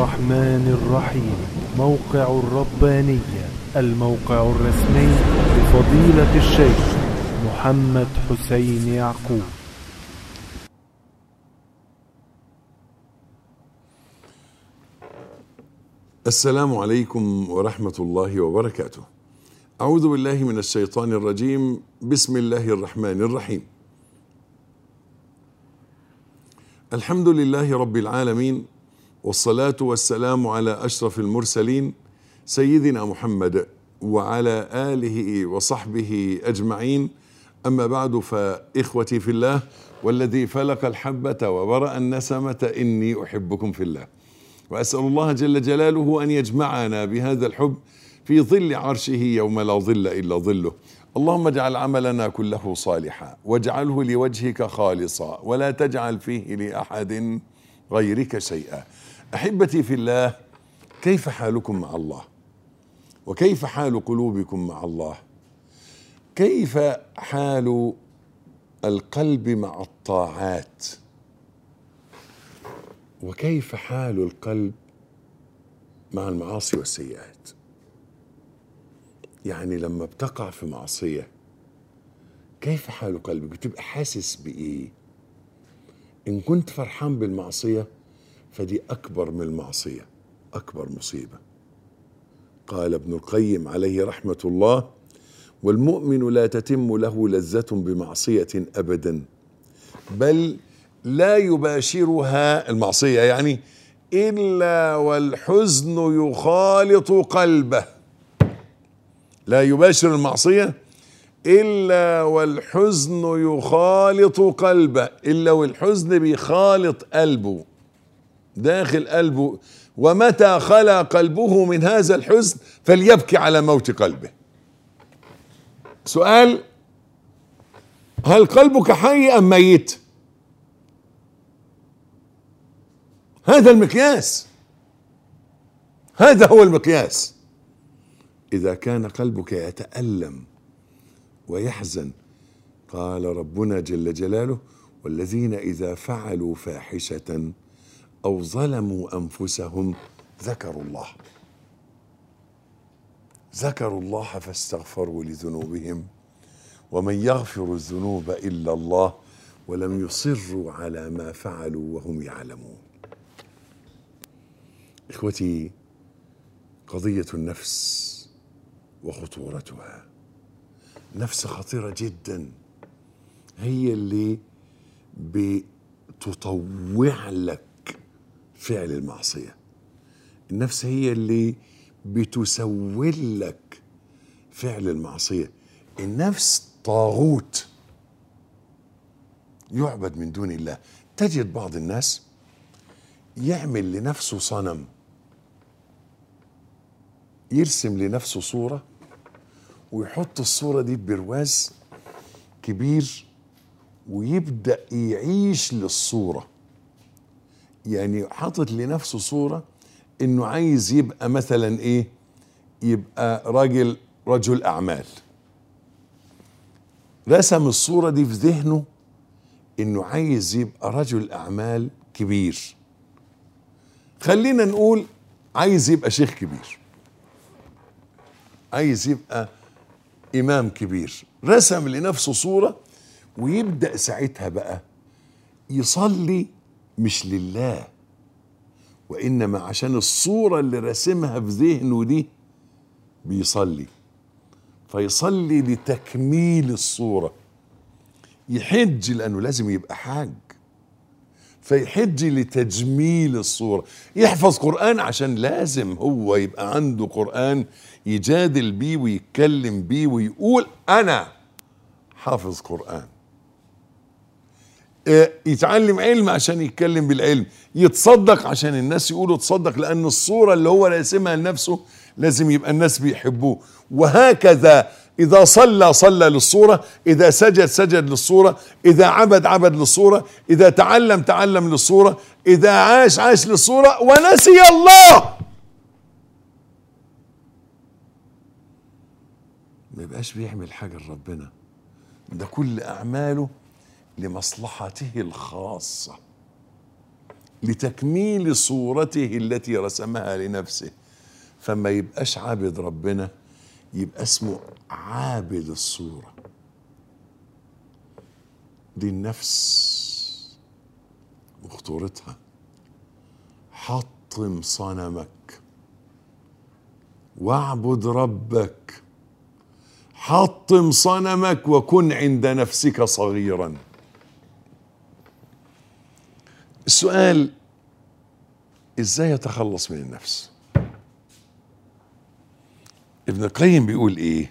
الرحمن الرحيم. موقع الربانية، الموقع الرسمي لفضيلة الشيخ محمد حسين يعقوب. السلام عليكم ورحمة الله وبركاته. أعوذ بالله من الشيطان الرجيم. بسم الله الرحمن الرحيم. الحمد لله رب العالمين، والصلاة والسلام على أشرف المرسلين سيدنا محمد وعلى آله وصحبه أجمعين. أما بعد، فإخوتي في الله والذي فلق الحبة وبرأ النسمة إني أحبكم في الله، وأسأل الله جل جلاله أن يجمعنا بهذا الحب في ظل عرشه يوم لا ظل إلا ظله. اللهم اجعل عملنا كله صالحا واجعله لوجهك خالصا ولا تجعل فيه لأحد غيرك شيئا. أحبتي في الله، كيف حالكم مع الله؟ وكيف حال قلوبكم مع الله؟ كيف حال القلب مع الطاعات؟ وكيف حال القلب مع المعاصي والسيئات؟ يعني لما بتقع في معصية كيف حال قلبك؟ بتبقى حاسس بإيه؟ إن كنت فرحان بالمعصية فدي أكبر من المعصية، أكبر مصيبة. قال ابن القيم عليه رحمة الله: والمؤمن لا تتم له لذة بمعصية أبدا، بل لا يباشرها المعصية يعني إلا والحزن يخالط قلبه. لا يباشر المعصية إلا والحزن يخالط قلبه، إلا والحزن بيخالط قلبه داخل قلبه. ومتى خلا قلبه من هذا الحزن فليبكي على موت قلبه. سؤال: هل قلبك حي أم ميت؟ هذا المقياس، هذا هو المقياس. إذا كان قلبك يتألم ويحزن، قال ربنا جل جلاله: والذين إذا فعلوا فاحشة أو ظلموا أنفسهم ذكروا الله فاستغفروا لذنوبهم ومن يغفر الذنوب إلا الله ولم يصروا على ما فعلوا وهم يعلمون. إخوتي، قضية النفس وخطورتها، نفس خطيرة جدا، هي اللي بتطوع لك فعل المعصية. النفس هي اللي بتسول لك فعل المعصية. النفس طاغوت يعبد من دون الله. تجد بعض الناس يعمل لنفسه صنم، يرسم لنفسه صورة ويحط الصورة دي ببرواز كبير ويبدأ يعيش للصورة. يعني حاطط لنفسه صورة انه عايز يبقى مثلا ايه، يبقى رجل اعمال. رسم الصورة دي في ذهنه انه عايز يبقى رجل اعمال كبير. خلينا نقول عايز يبقى شيخ كبير، عايز يبقى إمام كبير. رسم لنفسه صورة ويبدأ ساعتها بقى يصلي، مش لله وإنما عشان الصورة اللي رسمها في ذهنه دي بيصلي. فيصلي لتكميل الصورة. يحج لأنه لازم يبقى حاج، فيحج لتجميل الصورة. يحفظ قرآن عشان لازم هو يبقى عنده قرآن يجادل بيه ويتكلم بيه ويقول أنا حافظ قرآن. يتعلم علم عشان يتكلم بالعلم. يتصدق عشان الناس يقولوا تصدق، لأن الصورة اللي هو راسمها لنفسه لازم يبقى الناس بيحبوه. وهكذا إذا صلى للصورة، إذا سجد للصورة، إذا عبد للصورة، إذا تعلم للصورة، إذا عاش للصورة، ونسي الله ما يبقاش بيعمل حاجة لربنا. ده كل أعماله لمصلحته الخاصة. لتكميل صورته التي رسمها لنفسه. فما يبقاش عابد ربنا، يبقى اسمه عابد الصورة. دي النفس وخطورتها. حطم صنمك واعبد ربك. حطم صنمك وكن عند نفسك صغيرا. السؤال: ازاي اتخلص من النفس؟ ابن القيم بيقول ايه؟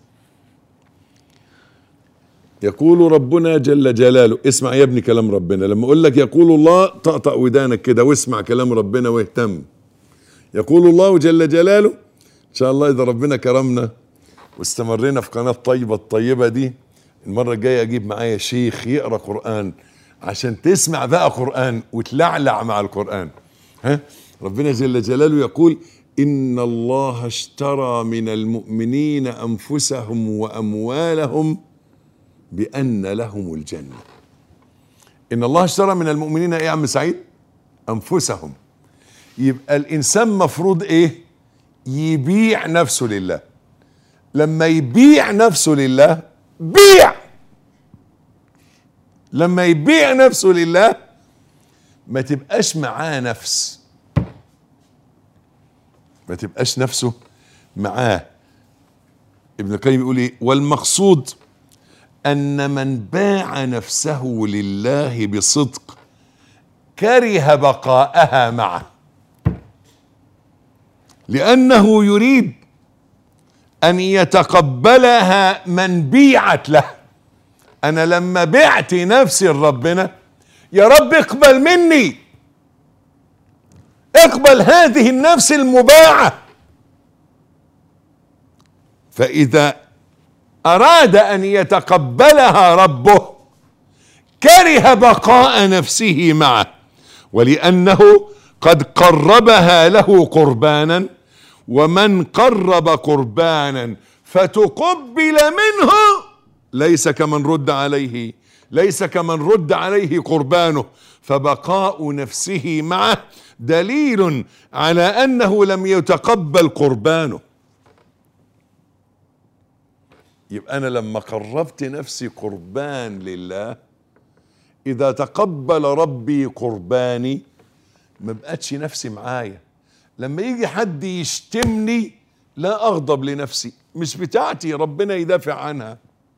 يقول ربنا جل جلاله، اسمع يا ابني كلام ربنا. لما اقول لك يقول الله، طقطق ودانك كده واسمع كلام ربنا واهتم. يقول الله جل جلاله، ان شاء الله اذا ربنا كرمنا واستمرينا في قناة طيبة الطيبة دي، المرة الجاية اجيب معايا شيخ يقرأ قرآن عشان تسمع بقى قرآن وتلعلع مع القرآن. ربنا جل جلاله يقول: إن الله اشترى من المؤمنين أنفسهم وأموالهم بأن لهم الجنة. إن الله اشترى من المؤمنين إيه يا عم سعيد؟ أنفسهم. يبقى الإنسان مفروض إيه؟ يبيع نفسه لله. لما يبيع نفسه لله، بيع. لما يبيع نفسه لله ما تبقاش معاه نفس، ما تبقاش نفسه معاه. ابن القيم يقول ايه؟ والمقصود ان من باع نفسه لله بصدق كره بقاءها معه، لانه يريد ان يتقبلها من بيعت له. انا لما بعت نفسي لربنا، يا رب اقبل مني، اقبل هذه النفس المباعة. فإذا أراد أن يتقبلها ربه كره بقاء نفسه معه، ولأنه قد قربها له قربانا، ومن قرب قربانا فتقبل منه ليس كمن رد عليه قربانه، فبقاء نفسه معه دليل على أنه لم يتقبل قربانه. يبقى أنا لما قربت نفسي قربان لله، إذا تقبل ربي قرباني ما بقتش نفسي معايا. لما يجي حد يشتمني لا أغضب لنفسي، مش بتاعتي، ربنا يدافع عنها.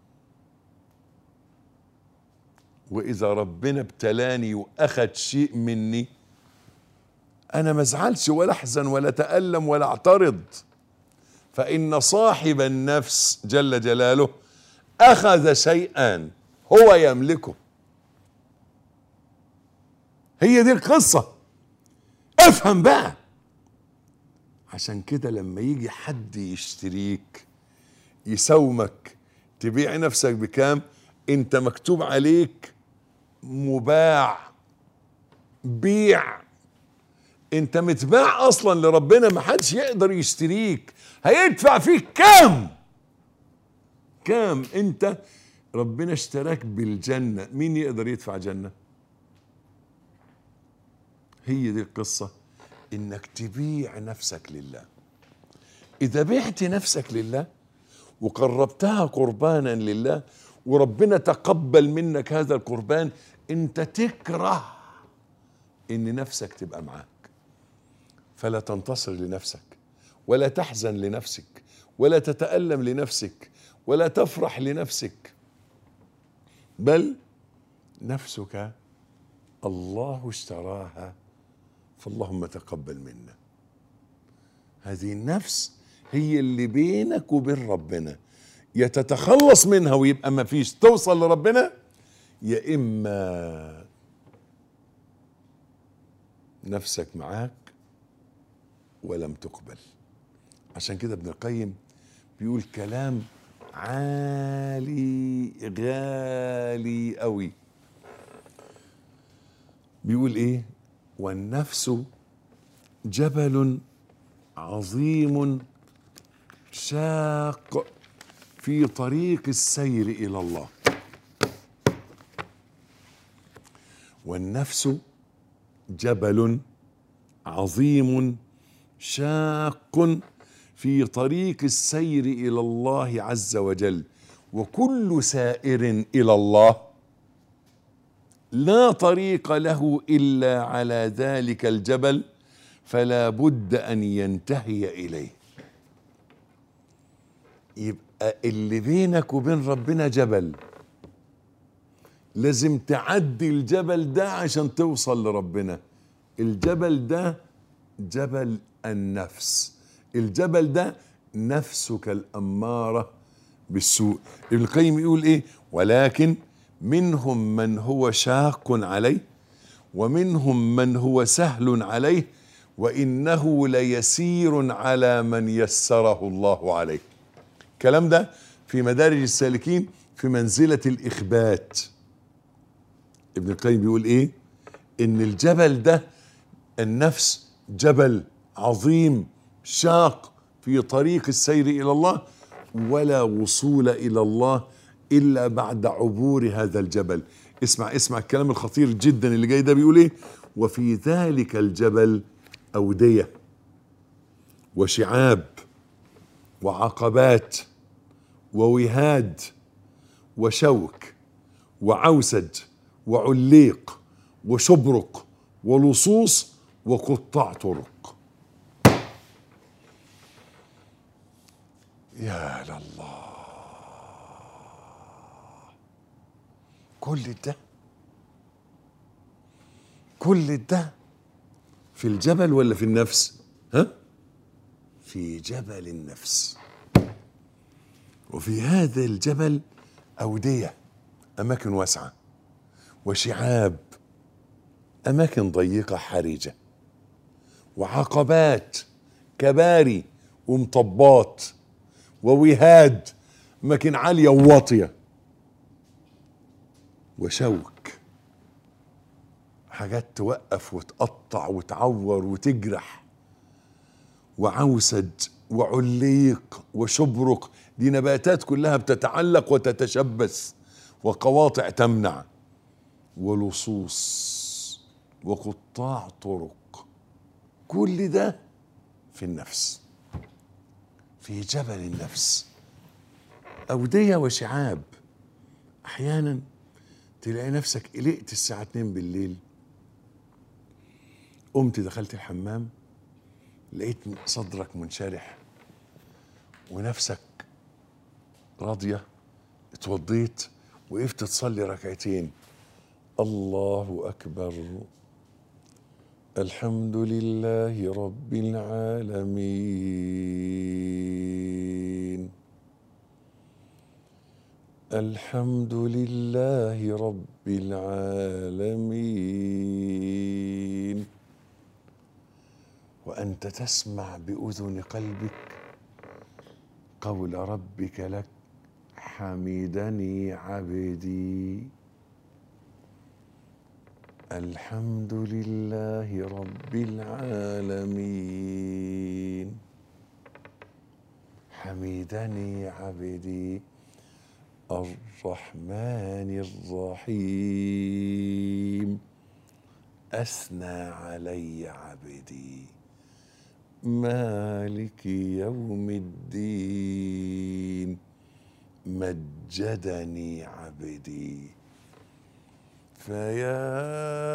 وإذا ربنا ابتلاني وأخذ شيء مني، أنا ما ازعلش ولا أحزن ولا أتألم ولا أعترض، فإن صاحب النفس جل جلاله أخذ شيئا هو يملكه. هي دي القصة، افهم بقى. عشان كده لما يجي حد يشتريك يساومك، تبيع نفسك بكام؟ انت مكتوب عليك مباع، بيع. انت متباع اصلا لربنا، ما حدش يقدر يشتريك. هيدفع فيك كام؟ انت ربنا اشتراك بالجنة، مين يقدر يدفع جنة؟ هي دي القصة، انك تبيع نفسك لله. اذا بعت نفسك لله وقربتها قربانا لله وربنا تقبل منك هذا القربان، انت تكره ان نفسك تبقى معاك، فلا تنتصر لنفسك ولا تحزن لنفسك ولا تتألم لنفسك ولا تفرح لنفسك، بل نفسك الله اشتراها، فاللهم تقبل منا. هذه النفس هي اللي بينك وبين ربنا، يا تتخلص منها ويبقى ما فيش توصل لربنا، يا إما نفسك معاك ولم تقبل. عشان كده ابن القيم بيقول كلام عالي غالي قوي. بيقول ايه؟ والنفس جبل عظيم شاق في طريق السير إلى الله. والنفس جبل عظيم شاق في طريق السير إلى الله عز وجل، وكل سائر إلى الله لا طريق له إلا على ذلك الجبل، فلا بد أن ينتهي إليه. يبقى اللي بينك وبين ربنا جبل، لازم تعدي الجبل ده عشان توصل لربنا. الجبل ده جبل النفس، الجبل ده نفسك الأمارة بالسوء. ابن القيم يقول ايه؟ ولكن منهم من هو شاق عليه ومنهم من هو سهل عليه وإنه ليسير على من يسره الله عليه. الكلام ده في مدارج السالكين في منزلة الإخبات. ابن القيم بيقول ايه؟ ان الجبل ده النفس جبل عظيم شاق في طريق السير إلى الله، ولا وصول إلى الله إلا بعد عبور هذا الجبل. اسمع الكلام الخطير جدا اللي جاي ده. بيقول ايه؟ وفي ذلك الجبل أودية وشعاب وعقبات ووهاد وشوك وعوسج وعليق وشبرق ولصوص وقطاع طرق. يا لله، كل ده في الجبل ولا في النفس؟ في جبل النفس. وفي هذا الجبل أودية، أماكن واسعة، وشعاب، أماكن ضيقة حرجة، وعقبات، كباري ومطبات، ووهاد، أماكن عالية وواطية، وشوك، حاجات توقف وتقطع وتعور وتجرح، وعوسج وعليق وشبرق، دي نباتات كلها بتتعلق وتتشبث، وقواطع تمنع، ولصوص وقطاع طرق. كل ده في النفس، في جبل النفس. أودية وشعاب. أحيانا تلاقي نفسك قلقت الساعة 2 بالليل، قمت دخلت الحمام، لقيت صدرك منشرح ونفسك راضية، اتوضيت وقفت تصلي ركعتين، الله أكبر، الحمد لله رب العالمين، الحمد لله رب العالمين، وأنت تسمع بأذن قلبك قول ربك لك حمدني عبدي، الحمد لله رب العالمين، حمدني عبدي الرحمن الرحيم، أثنى علي عبدي مالك يوم الدين، مجدني عبدي. فيا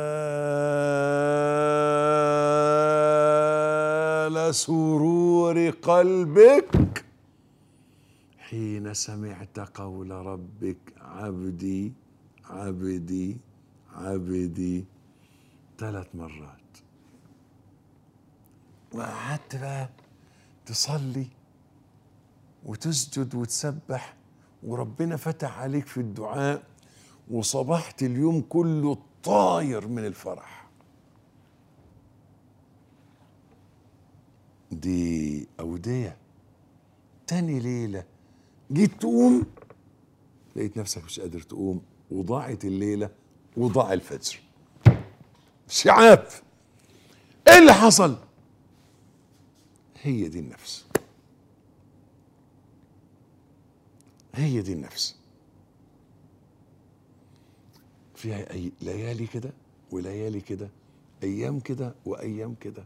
لسرور قلبك حين سمعت قول ربك عبدي عبدي عبدي 3 مرات. وقعدت بقى تصلي وتسجد وتسبح، وربنا فتح عليك في الدعاء، وصبحت اليوم كله طاير من الفرح. دي أودية. تاني ليلة جيت تقوم لقيت نفسك مش قادر تقوم، وضاعت الليلة وضاع الفجر. شعاب. ايه اللي حصل؟ هي دي النفس، هي دي النفس. فيها أي ليالي كده وليالي كده ايام كده وايام كده،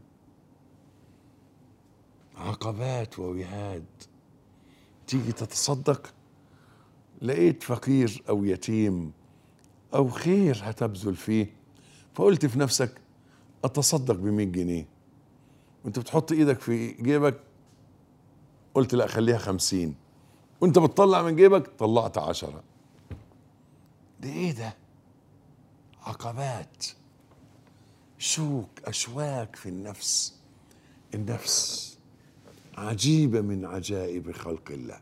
عقبات ووهاد. تيجي تتصدق، لقيت فقير او يتيم او خير هتبذل فيه، فقلت في نفسك اتصدق ب100 جنيه، وانت بتحط ايدك في جيبك قلت لا خليها 50، وانت بتطلع من جيبك طلعت 10. ده ايه ده؟ عقبات، شوك، اشواك في النفس. النفس عجيبة من عجائب خلق الله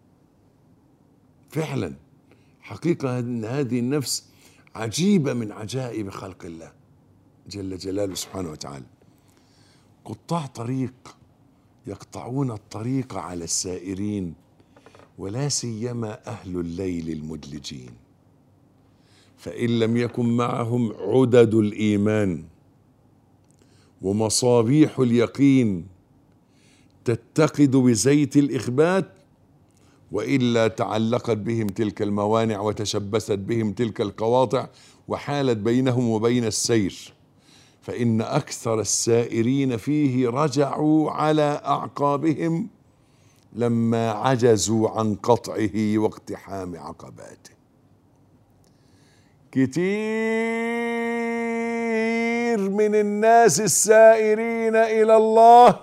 فعلا. حقيقة ان هذه النفس عجيبة من عجائب خلق الله جل جلاله سبحانه وتعالى. قطاع طريق يقطعون الطريق على السائرين، ولا سيما أهل الليل المدلجين، فإن لم يكن معهم عدد الإيمان ومصابيح اليقين تتقد بزيت الإخبات، وإلا تعلقت بهم تلك الموانع وتشبثت بهم تلك القواطع وحالت بينهم وبين السير، فإن أكثر السائرين فيه رجعوا على أعقابهم لما عجزوا عن قطعه واقتحام عقباته. كتير من الناس السائرين إلى الله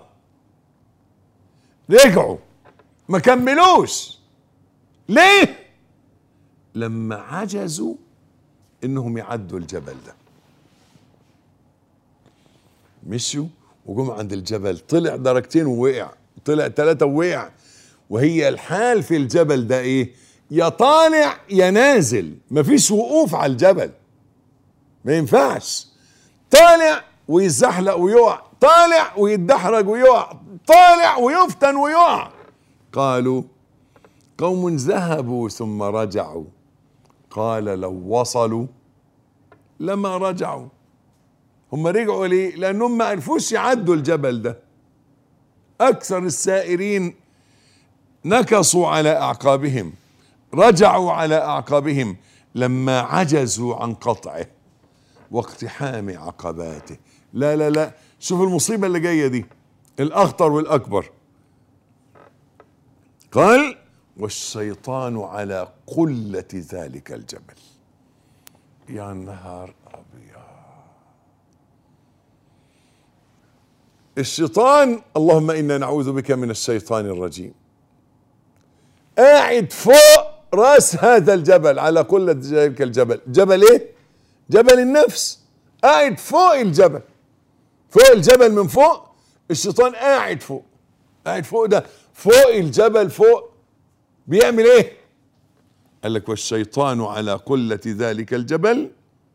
رجعوا ما كملوش. ليه؟ لما عجزوا إنهم يعدوا الجبل ده. مشوا وجم عند الجبل، طلع درجتين ووقع، طلع 3 ووقع. وهي الحال في الجبل ده ايه؟ يا طالع يا نازل، مفيش وقوف على الجبل، ما ينفعش. طالع ويزحلق ويقع، طالع ويتدحرج ويقع، طالع ويفتن ويقع. قالوا قوم ذهبوا ثم رجعوا، قال لو وصلوا لما رجعوا. هم رجعوا ليه؟ لأنهم ما عرفوش يعدوا الجبل ده. أكثر السائرين نكصوا على أعقابهم، رجعوا على أعقابهم لما عجزوا عن قطعه واقتحام عقباته. لا لا لا، شوف المصيبة اللي جاية دي، الأخطر والأكبر. قال والشيطان على قلة ذلك الجبل. يا نهار أبيض. الشيطان، اللهم إنا نعوذ بك من الشيطان الرجيم، قاعد فوق راس هذا الجبل، على قلة ذلك الجبل. جبل ايه؟ جبل النفس. قاعد فوق الجبل، فوق الجبل من فوق. الشيطان قاعد فوق، قاعد فوق ده، فوق الجبل فوق. بيعمل ايه؟ قال لك والشيطان على قلة ذلك الجبل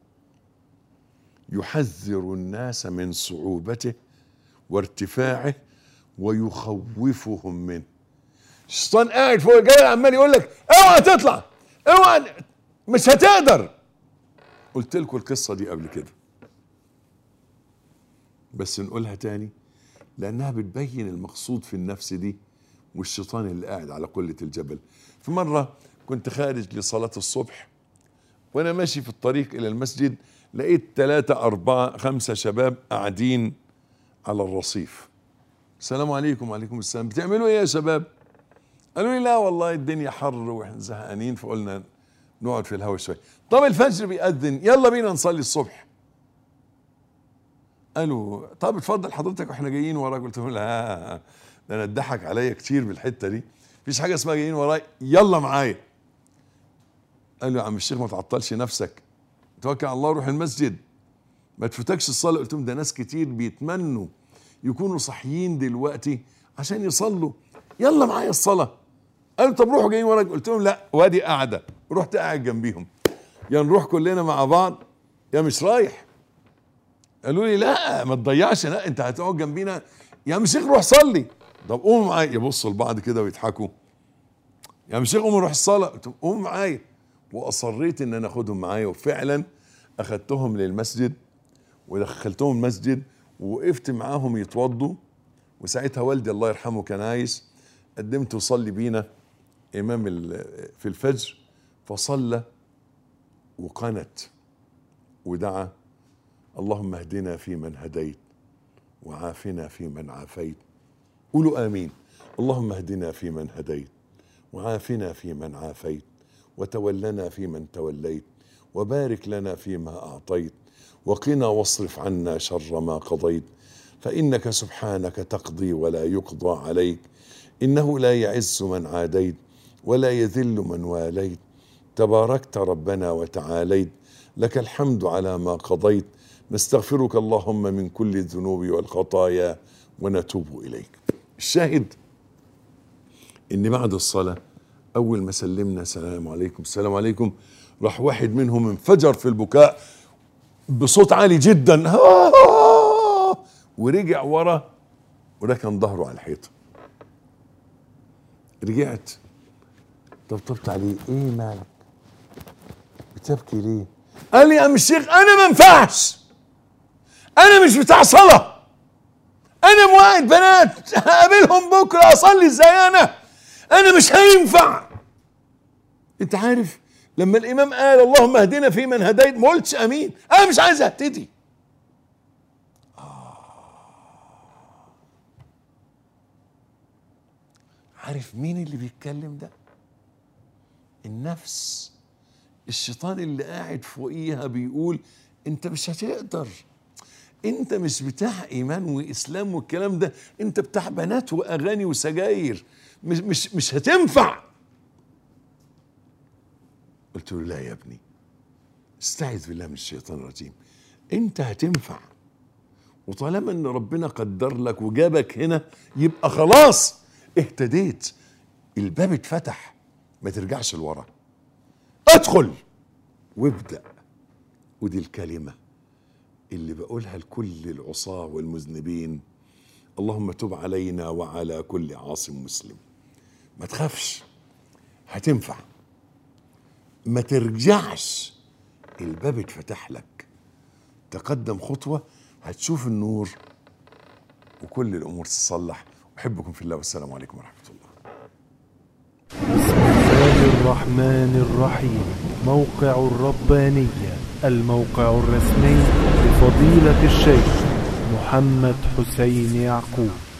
يحذر الناس من صعوبته وارتفاعه ويخوفهم منه. الشيطان قاعد فوق الجبل عمال يقول لك اوعى تطلع، اوعى، مش هتقدر. قلت لكم القصة دي قبل كده، بس نقولها تاني لأنها بتبين المقصود في النفس دي والشيطان اللي قاعد على قلة الجبل. في مرة كنت خارج لصلاة الصبح، وأنا ماشي في الطريق إلى المسجد لقيت 3 4 5 شباب قاعدين على الرصيف. السلام عليكم. وعليكم السلام. بتعملوا ايه يا شباب؟ قالوا لي لا والله الدنيا حر واحنا زهقانين، فقلنا نقعد في الهواء شوي. طب الفجر بيأذن، يلا بينا نصلي الصبح. قالوا طب اتفضل حضرتك واحنا جايين وراك. قلت لهم لا، ده انا اتضحك عليا كتير بالحته دي، مفيش حاجه اسمها جايين وراي، يلا معايا. قالوا يا عم الشيخ ما تعطلش نفسك، توكل على الله روح المسجد، ما تفوتكش الصلاه. قلت لهم ده ناس كتير بيتمنوا يكونوا صحيين دلوقتي عشان يصلوا، يلا معايا الصلاه. قالوا طب روحوا جايين وراك. قلت لهم لا، وادي قاعده. رحت قاعد جنبيهم، يا نروح كلنا مع بعض يا مش رايح. قالوا لي لا ما تضيعش، لا انت هتقعد جنبينا يا عم الشيخ، روح صلي. طب قوموا معايا. يبصوا لبعض كده ويضحكوا. يا عم الشيخ قوموا نروح الصلاه. قلت لهم قوموا معايا، واصريت ان انا اخدهم معايا، وفعلا اخدتهم للمسجد ودخلتهم المسجد ووقفت معاهم يتوضوا. وساعتها والدي الله يرحمه كان عايش، قدمت وصلي بينا امام في الفجر، فصلى وقنت ودعا اللهم اهدنا فيمن هديت وعافنا فيمن عافيت. قولوا آمين. اللهم اهدنا فيمن هديت وعافنا فيمن عافيت وتولنا فيمن توليت وبارك لنا فيما أعطيت وقنا واصرف عنا شر ما قضيت، فإنك سبحانك تقضي ولا يقضى عليك، إنه لا يعز من عاديت ولا يذل من واليت، تباركت ربنا وتعاليت، لك الحمد على ما قضيت، نستغفرك اللهم من كل الذنوب والخطايا ونتوب إليك. الشاهد إن بعد الصلاة أول ما سلمنا السلام عليكم السلام عليكم، راح واحد منهم انفجر في البكاء بصوت عالي جدا ورجع ورا وركن ظهره على الحيطة. رجعت طبطبت عليه، ايه مالك بتبكي ليه؟ قال لي يا عم الشيخ انا ما ينفعش، انا مش بتاع صلاة، انا موعد بنات هقابلهم بكره اصلي ازاي انا مش هينفع. انت عارف لما الامام قال اللهم اهدنا فيمن هديت ما قلتش امين، انا مش عايز اهتدي. عارف مين اللي بيتكلم ده؟ النفس، الشيطان اللي قاعد فوقيها بيقول انت مش هتقدر، انت مش بتاع ايمان واسلام والكلام ده، انت بتاع بنات واغاني وسجاير، مش هتنفع. قلت له لا يا ابني، استعذ بالله من الشيطان الرجيم، انت هتنفع، وطالما ان ربنا قدر لك وجابك هنا يبقى خلاص اهتديت، الباب اتفتح، ما ترجعش لورا، ادخل وابدأ. ودي الكلمة اللي بقولها لكل العصاة والمذنبين، اللهم تب علينا وعلى كل عاصم مسلم. ما تخافش، هتنفع، ما ترجعش، الباب اتفتح لك، تقدم خطوة هتشوف النور وكل الأمور تتصلح. أحبكم في الله والسلام عليكم ورحمة الله. بسم الله الرحمن الرحيم. موقع الربانية، الموقع الرسمي لفضيلة الشيخ محمد حسين يعقوب.